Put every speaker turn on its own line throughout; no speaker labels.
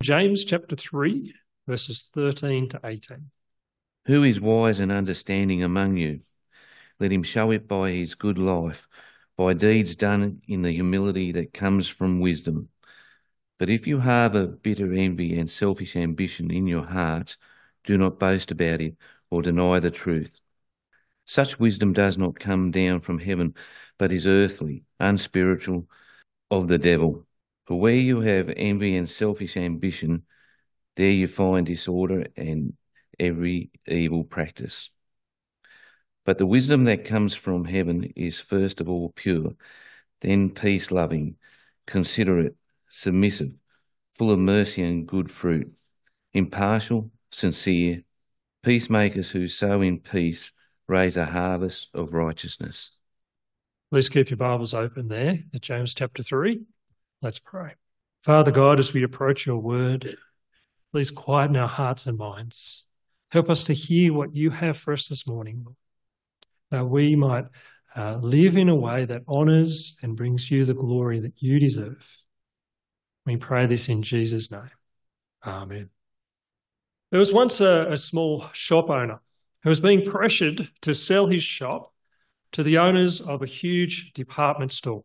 James chapter 3, verses 13 to 18.
Who is wise and understanding among you? Let him show it by his good life, by deeds done in the humility that comes from wisdom. But if you harbour bitter envy and selfish ambition in your hearts, do not boast about it or deny the truth. Such wisdom does not come down from heaven, but is earthly, unspiritual, of the devil. For where you have envy and selfish ambition, there you find disorder and every evil practice. But the wisdom that comes from heaven is first of all pure, then peace-loving, considerate, submissive, full of mercy and good fruit, impartial, sincere, peacemakers who sow in peace raise a harvest of righteousness.
Please keep your Bibles open there at James chapter 3. Let's pray. Father God, as we approach your word, please quieten our hearts and minds. Help us to hear what you have for us this morning, that we might live in a way that honours and brings you the glory that you deserve. We pray this in Jesus' name. Amen. There was once a small shop owner who was being pressured to sell his shop to the owners of a huge department store.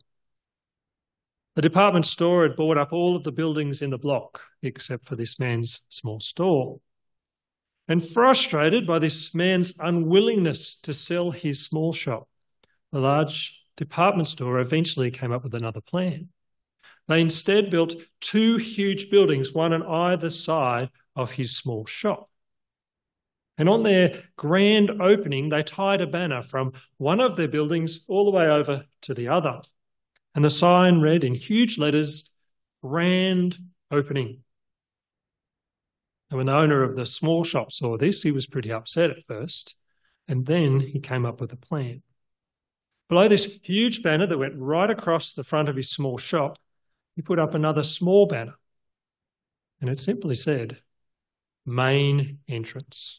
The department store had bought up all of the buildings in the block, except for this man's small store. And frustrated by this man's unwillingness to sell his small shop, the large department store eventually came up with another plan. They instead built two huge buildings, one on either side of his small shop. And on their grand opening, they tied a banner from one of their buildings all the way over to the other. And the sign read in huge letters, "Grand Opening." And when the owner of the small shop saw this, he was pretty upset at first. And then he came up with a plan. Below this huge banner that went right across the front of his small shop, he put up another small banner. And it simply said, "Main Entrance."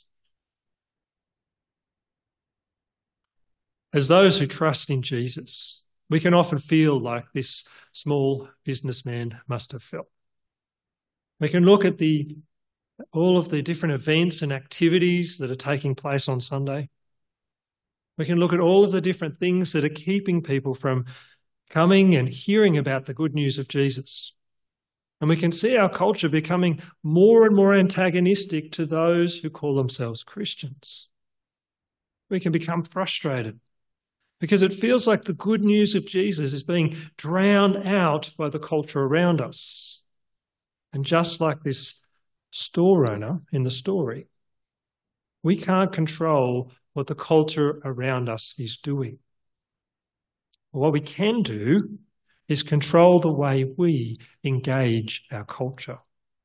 As those who trust in Jesus, we can often feel like this small businessman must have felt. We can look at all of the different events and activities that are taking place on Sunday. We can look at all of the different things that are keeping people from coming and hearing about the good news of Jesus. And we can see our culture becoming more and more antagonistic to those who call themselves Christians. We can become frustrated because it feels like the good news of Jesus is being drowned out by the culture around us. And just like this store owner in the story, we can't control what the culture around us is doing. What we can do is control the way we engage our culture.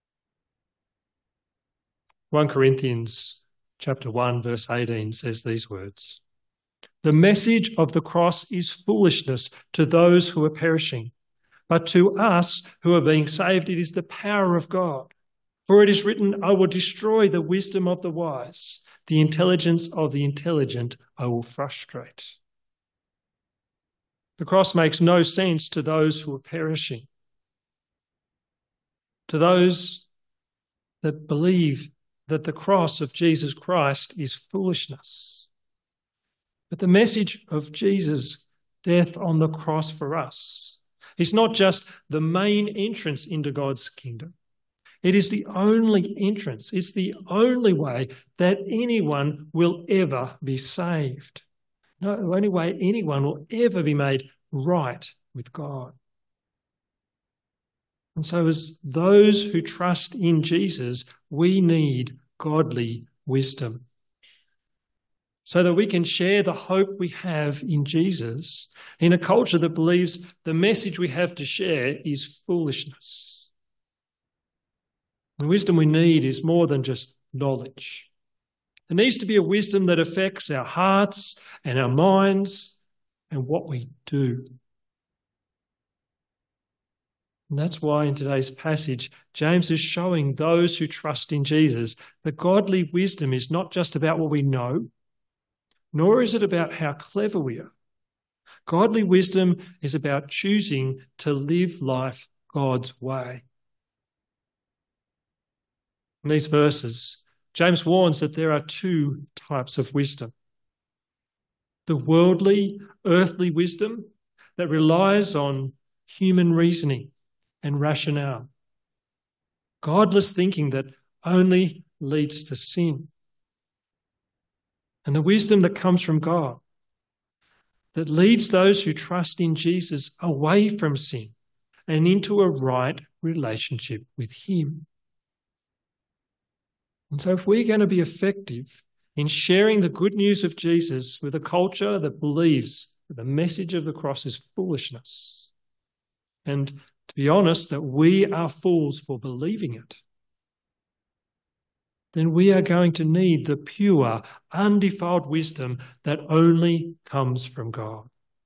1 Corinthians chapter 1 verse 18 says these words, "The message of the cross is foolishness to those who are perishing, but to us who are being saved it is the power of God. For it is written, I will destroy the wisdom of the wise, the intelligence of the intelligent I will frustrate." The cross makes no sense to those who are perishing, to those that believe that the cross of Jesus Christ is foolishness. But the message of Jesus' death on the cross for us is not just the main entrance into God's kingdom. It is the only entrance. It's the only way that anyone will ever be saved. No, the only way anyone will ever be made right with God. And so as those who trust in Jesus, we need godly wisdom so that we can share the hope we have in Jesus in a culture that believes the message we have to share is foolishness. The wisdom we need is more than just knowledge. There needs to be a wisdom that affects our hearts and our minds and what we do. And that's why in today's passage, James is showing those who trust in Jesus that godly wisdom is not just about what we know, nor is it about how clever we are. Godly wisdom is about choosing to live life God's way. In these verses, James warns that there are two types of wisdom. The worldly, earthly wisdom that relies on human reasoning and rationale. Godless thinking that only leads to sin. And the wisdom that comes from God, that leads those who trust in Jesus away from sin and into a right relationship with Him. And so if we're going to be effective in sharing the good news of Jesus with a culture that believes that the message of the cross is foolishness, and to be honest, that we are fools for believing it, then we are going to need the pure, undefiled wisdom that only comes from God.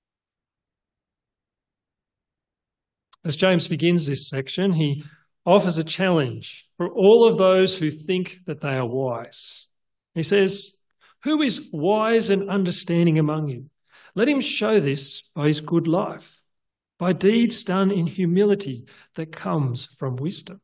As James begins this section, he offers a challenge for all of those who think that they are wise. He says, "Who is wise and understanding among you? Let him show this by his good life, by deeds done in humility that comes from wisdom."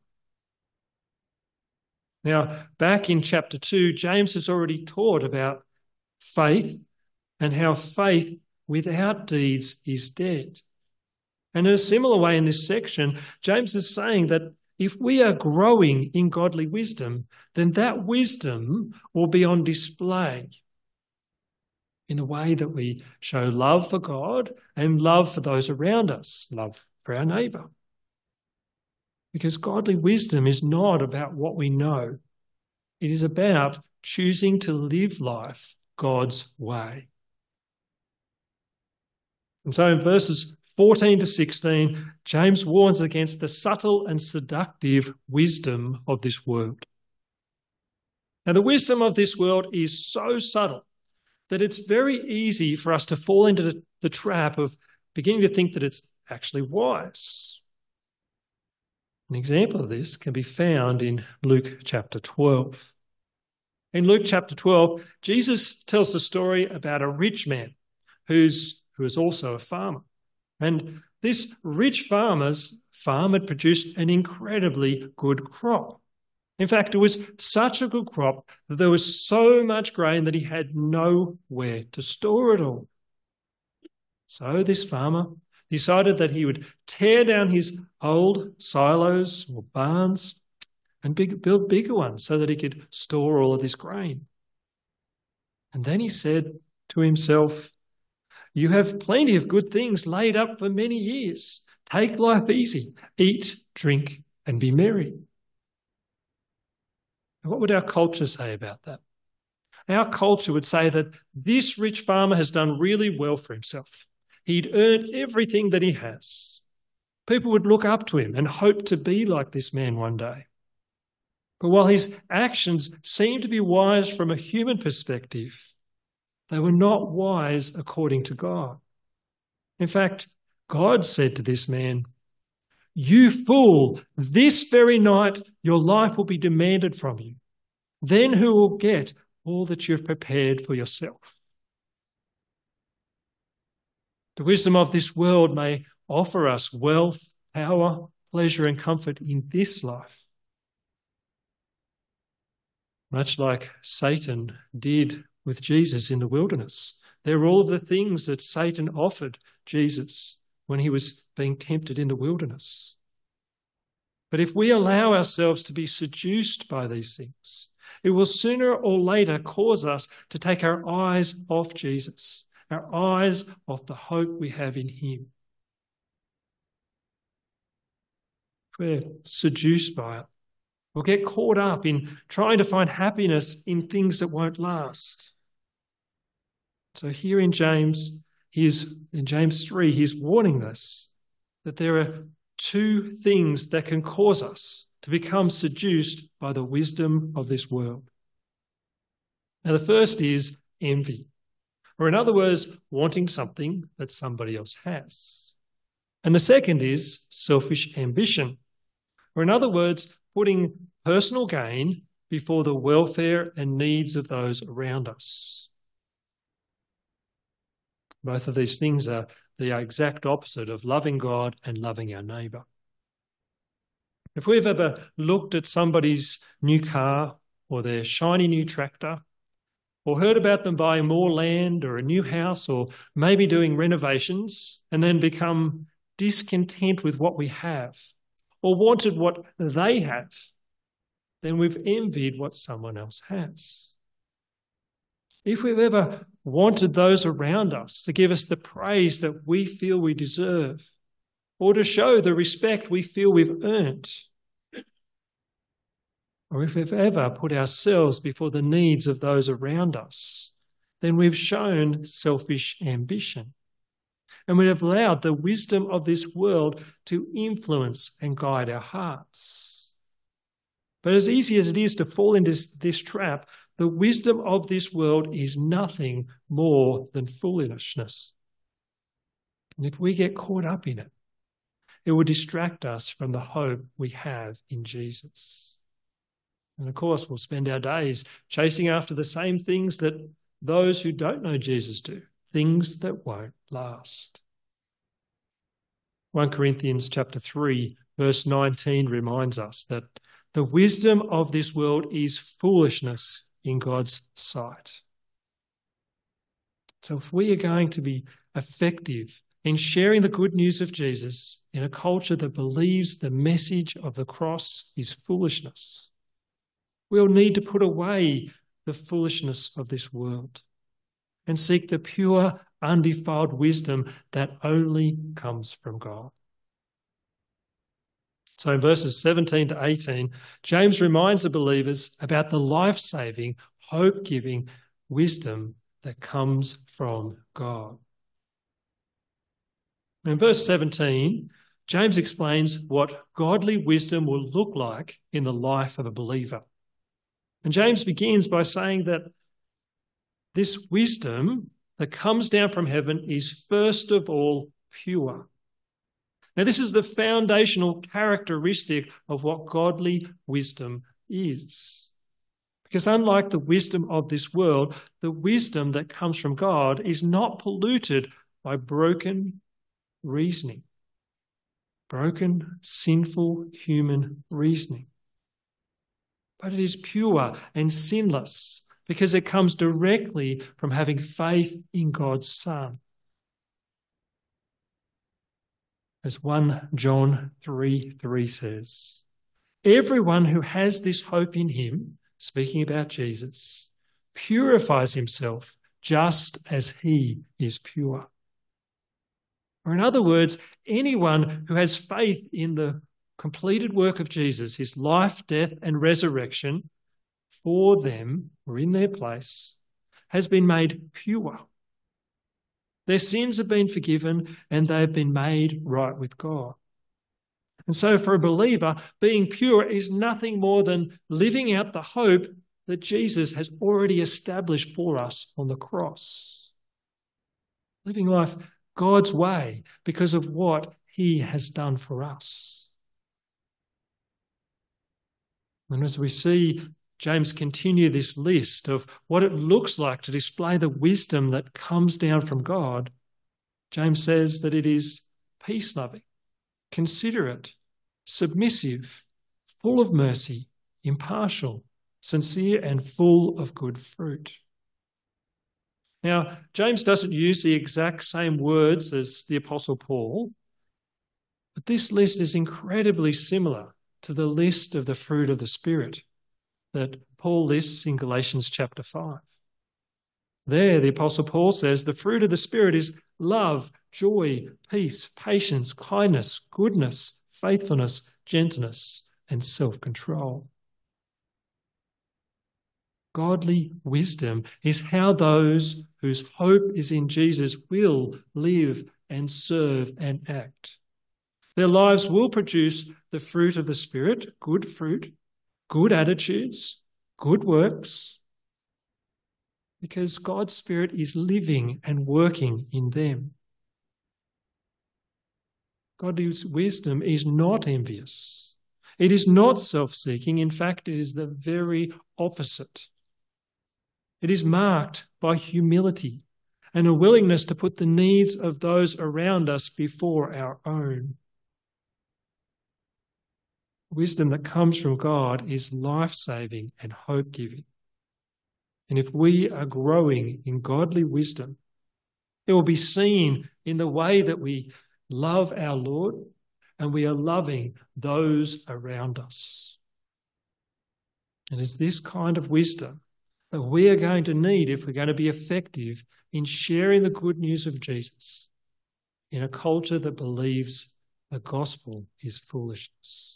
Now, back in chapter 2, James has already taught about faith and how faith without deeds is dead. And in a similar way in this section, James is saying that if we are growing in godly wisdom, then that wisdom will be on display in a way that we show love for God and love for those around us, love for our neighbour. Because godly wisdom is not about what we know. It is about choosing to live life God's way. And so in verses 14 to 16, James warns against the subtle and seductive wisdom of this world. Now, the wisdom of this world is so subtle that it's very easy for us to fall into the trap of beginning to think that it's actually wise. An example of this can be found in Luke chapter 12. In Luke chapter 12, Jesus tells the story about a rich man who is also a farmer. And this rich farmer's farm had produced an incredibly good crop. In fact, it was such a good crop that there was so much grain that he had nowhere to store it all. So this farmer decided that he would tear down his old silos or barns and build bigger ones so that he could store all of this grain. And then he said to himself, "You have plenty of good things laid up for many years. Take life easy, eat, drink, and be merry." And what would our culture say about that? Our culture would say that this rich farmer has done really well for himself. He'd earned everything that he has. People would look up to him and hope to be like this man one day. But while his actions seem to be wise from a human perspective, they were not wise according to God. In fact, God said to this man, "You fool, this very night your life will be demanded from you. Then who will get all that you have prepared for yourself?" The wisdom of this world may offer us wealth, power, pleasure, and comfort in this life. Much like Satan did with Jesus in the wilderness. They're all of the things that Satan offered Jesus when he was being tempted in the wilderness. But if we allow ourselves to be seduced by these things, it will sooner or later cause us to take our eyes off Jesus, our eyes off the hope we have in Him. If we're seduced by it, we'll get caught up in trying to find happiness in things that won't last. So here in James 3, he's warning us that there are two things that can cause us to become seduced by the wisdom of this world. Now, the first is envy, or in other words, wanting something that somebody else has. And the second is selfish ambition, or in other words, putting personal gain before the welfare and needs of those around us. Both of these things are the exact opposite of loving God and loving our neighbour. If we've ever looked at somebody's new car or their shiny new tractor, or heard about them buying more land or a new house, or maybe doing renovations, and then become discontent with what we have, or wanted what they have, then we've envied what someone else has. If we've ever wanted those around us to give us the praise that we feel we deserve, or to show the respect we feel we've earned, or if we've ever put ourselves before the needs of those around us, then we've shown selfish ambition. And we have allowed the wisdom of this world to influence and guide our hearts. But as easy as it is to fall into this trap, the wisdom of this world is nothing more than foolishness. And if we get caught up in it, it will distract us from the hope we have in Jesus. And of course, we'll spend our days chasing after the same things that those who don't know Jesus do, things that won't last. 1 Corinthians chapter 3, verse 19 reminds us that the wisdom of this world is foolishness in God's sight. So if we are going to be effective in sharing the good news of Jesus in a culture that believes the message of the cross is foolishness, we'll need to put away the foolishness of this world and seek the pure, undefiled wisdom that only comes from God. So in verses 17 to 18, James reminds the believers about the life-saving, hope-giving wisdom that comes from God. In verse 17, James explains what godly wisdom will look like in the life of a believer. And James begins by saying that this wisdom that comes down from heaven is first of all pure. Now, this is the foundational characteristic of what godly wisdom is. Because unlike the wisdom of this world, the wisdom that comes from God is not polluted by broken reasoning, broken, sinful human reasoning. But it is pure and sinless because it comes directly from having faith in God's Son. As 1 John 3:3 says, everyone who has this hope in him, speaking about Jesus, purifies himself just as he is pure. Or in other words, anyone who has faith in the completed work of Jesus, his life, death, and resurrection for them or in their place, has been made pure. Their sins have been forgiven and they have been made right with God. And so for a believer, being pure is nothing more than living out the hope that Jesus has already established for us on the cross. Living life God's way because of what he has done for us. And as we see James continue this list of what it looks like to display the wisdom that comes down from God, James says that it is peace-loving, considerate, submissive, full of mercy, impartial, sincere, and full of good fruit. Now, James doesn't use the exact same words as the Apostle Paul, but this list is incredibly similar to the list of the fruit of the Spirit that Paul lists in Galatians chapter 5. There, the Apostle Paul says the fruit of the Spirit is love, joy, peace, patience, kindness, goodness, faithfulness, gentleness, and self-control. Godly wisdom is how those whose hope is in Jesus will live and serve and act. Their lives will produce the fruit of the Spirit, good fruit, good attitudes, good works, because God's Spirit is living and working in them. God's wisdom is not envious. It is not self-seeking. In fact, it is the very opposite. It is marked by humility and a willingness to put the needs of those around us before our own. Wisdom that comes from God is life-saving and hope-giving. And if we are growing in godly wisdom, it will be seen in the way that we love our Lord and we are loving those around us. And it's this kind of wisdom that we are going to need if we're going to be effective in sharing the good news of Jesus in a culture that believes the gospel is foolishness.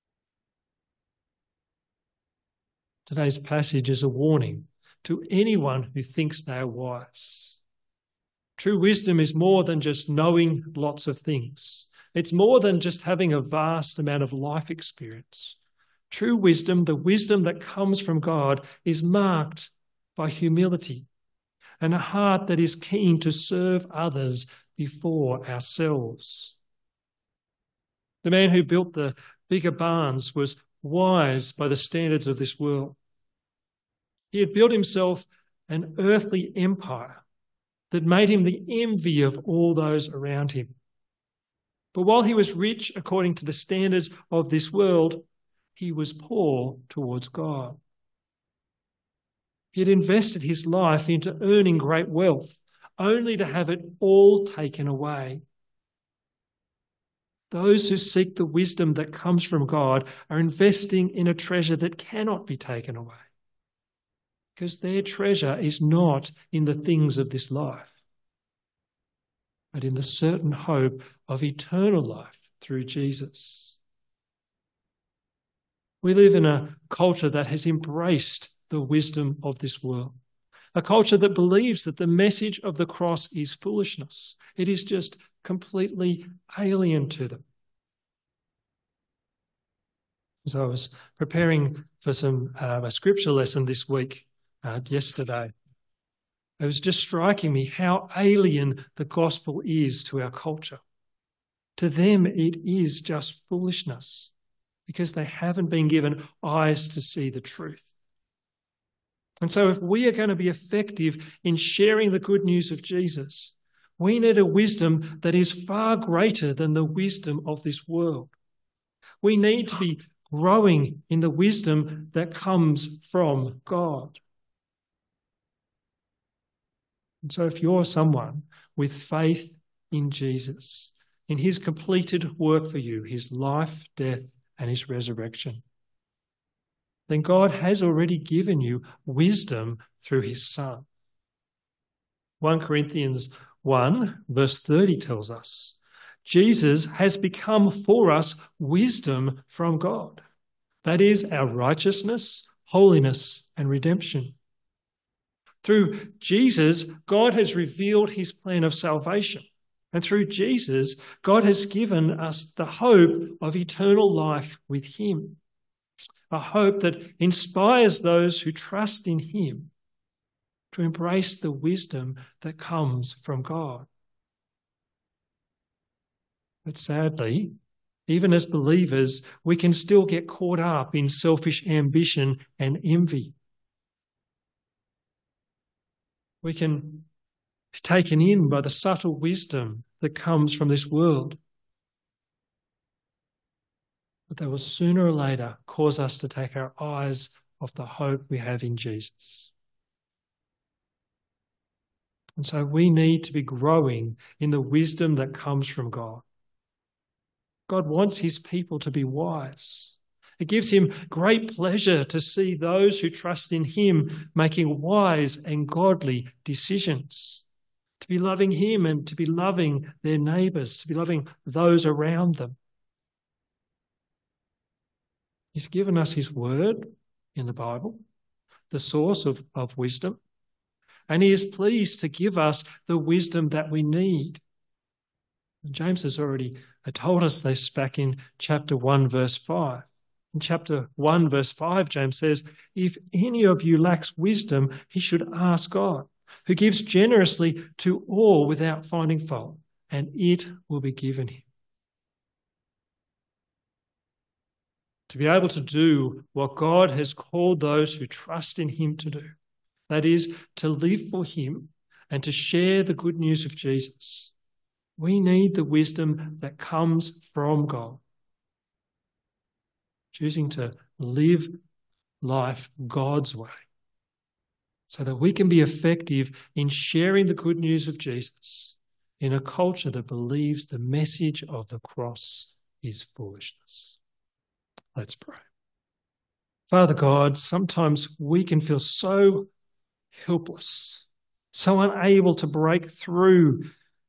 Today's passage is a warning to anyone who thinks they are wise. True wisdom is more than just knowing lots of things. It's more than just having a vast amount of life experience. True wisdom, the wisdom that comes from God, is marked by humility and a heart that is keen to serve others before ourselves. The man who built the bigger barns was wise by the standards of this world. He had built himself an earthly empire that made him the envy of all those around him. But while he was rich according to the standards of this world, he was poor towards God. He had invested his life into earning great wealth, only to have it all taken away. Those who seek the wisdom that comes from God are investing in a treasure that cannot be taken away, because their treasure is not in the things of this life, but in the certain hope of eternal life through Jesus. We live in a culture that has embraced the wisdom of this world, a culture that believes that the message of the cross is foolishness. It is just completely alien to them. As I was preparing for a scripture lesson this week, yesterday, it was just striking me how alien the gospel is to our culture. To them, it is just foolishness because they haven't been given eyes to see the truth. And so if we are going to be effective in sharing the good news of Jesus, we need a wisdom that is far greater than the wisdom of this world. We need to be growing in the wisdom that comes from God. And so if you're someone with faith in Jesus, in his completed work for you, his life, death, and his resurrection, then God has already given you wisdom through his Son. 1 Corinthians 1 verse 30 tells us, Jesus has become for us wisdom from God. That is our righteousness, holiness, and redemption. Through Jesus, God has revealed his plan of salvation. And through Jesus, God has given us the hope of eternal life with him. A hope that inspires those who trust in him to embrace the wisdom that comes from God. But sadly, even as believers, we can still get caught up in selfish ambition and envy. We can be taken in by the subtle wisdom that comes from this world. But they will sooner or later cause us to take our eyes off the hope we have in Jesus. And so we need to be growing in the wisdom that comes from God. God wants his people to be wise. It gives him great pleasure to see those who trust in him making wise and godly decisions, to be loving him and to be loving their neighbours, to be loving those around them. He's given us his word in the Bible, the source of wisdom, and he is pleased to give us the wisdom that we need. And James has already told us this back in chapter 1, verse 5. In chapter 1, verse 5, James says, if any of you lacks wisdom, he should ask God, who gives generously to all without finding fault, and it will be given him. To be able to do what God has called those who trust in him to do, that is, to live for him and to share the good news of Jesus, we need the wisdom that comes from God. choosing to live life God's way, so that we can be effective in sharing the good news of Jesus in a culture that believes the message of the cross is foolishness. Let's pray. Father God, sometimes we can feel so helpless, so unable to break through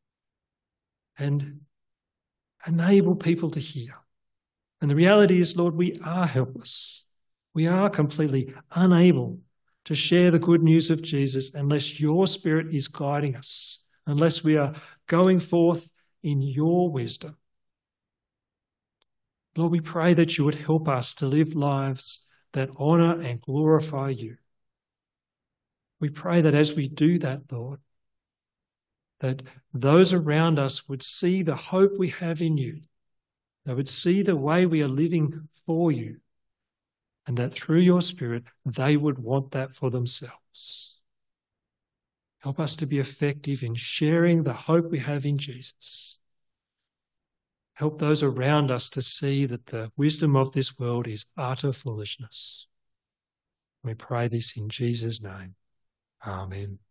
and enable people to hear. And the reality is, Lord, we are helpless. We are completely unable to share the good news of Jesus unless your Spirit is guiding us, unless we are going forth in your wisdom. Lord, we pray that you would help us to live lives that honour and glorify you. We pray that as we do that, Lord, that those around us would see the hope we have in you. They would see the way we are living for you, and that through your Spirit, they would want that for themselves. Help us to be effective in sharing the hope we have in Jesus. Help those around us to see that the wisdom of this world is utter foolishness. We pray this in Jesus' name. Amen.